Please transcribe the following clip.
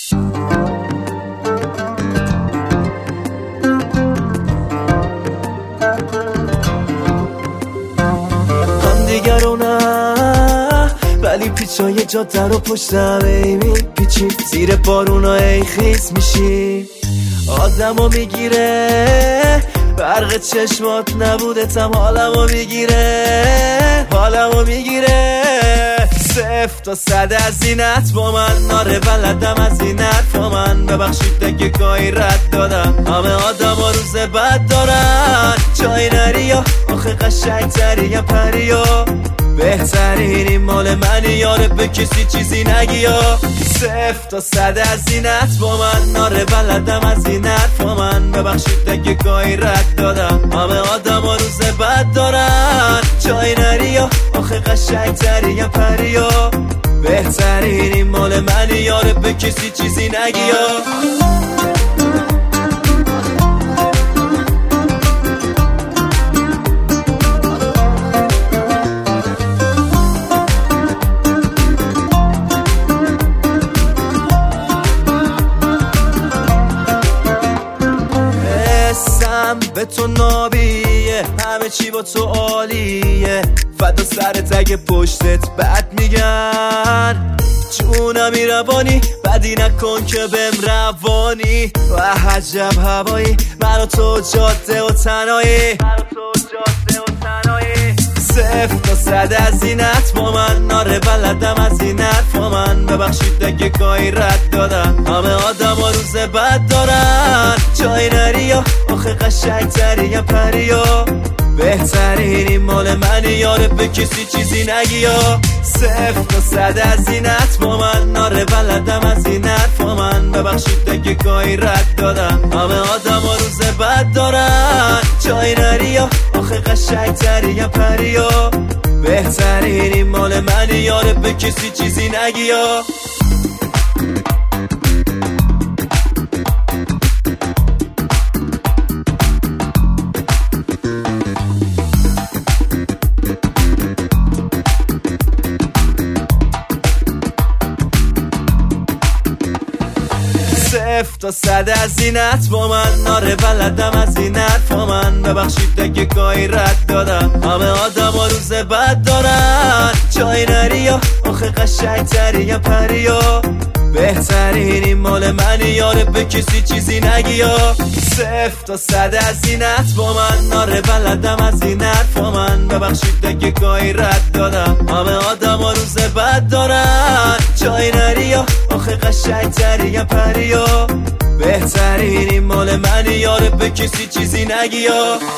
هم دیگر رو نه، ولی پیچای جاده رو پشتم ای میپیچی، زیر بارونا ای خیس میشی، آدمو میگیره برق چشمات نبودتم، حالمو میگیره صفر تا 100 از اینت با من، ناره بلدم از این حرفا من، ببخشید اگه گاهی رد دادم، همه آدم ها روز بد دارن، جای نریا آخه قشنگ تریم پریا، بهترینی مال منی یاره، به کسی چیزی نگی یا، صفر تا 100 از اینت با من، ناره بلدم از این حرفا من، ببخشید اگه گاهی رد دادم، همه آدم ها روز بد دارن، جای نریا آخه قشنگ تریم پریا، بهترینی مال منی یاره، به کسی چیزی نگی یا. به تو نابیه، همه چی با تو عالیه، فدا سرت اگه پشتت بد میگن، جونمی روانی بدی نکن که بهم روانی، و عجب هوایی من و تو جاده و تنهایی، صفر تا 100 از اینت با من، ناره بلدم از این حرفا من، ببخشید اگه گاهی رد دادم، همه آدم ها روز بد دارن، جای نریا آخه قشنگ تریم پریا، بهترینی مال منی یاره، به کسی چیزی نگی یا، صفر تا 100 از اینت با من، ناره بلدم از این حرفا من، ببخشید اگه گاهی رد دادم، همه آدم ها روز بد دارن، جای نریا آخه قشنگ تریم پریا، بهترینی مال منی یاره، به کسی چیزی نگی یا. صفر تا 100 از اینت با من، ناره بلدم از این حرفا من، ببخشید اگه گاهی رد دادم، همه آدم ها روز بد دارن، جای نریا آخه قشنگ تریم پریا، بهترینی مال منی یاره، به کسی چیزی نگی یا، صفر تا 100 از اینت با من، ناره بلدم از این حرفا من، ببخشید اگه گاهی رد دادم، همه آدم ها روز بد دارن، جای نریا آخه قشنگ تریم پریا، بهترینی مال منی یاره، به کسی چیزی نگی یا.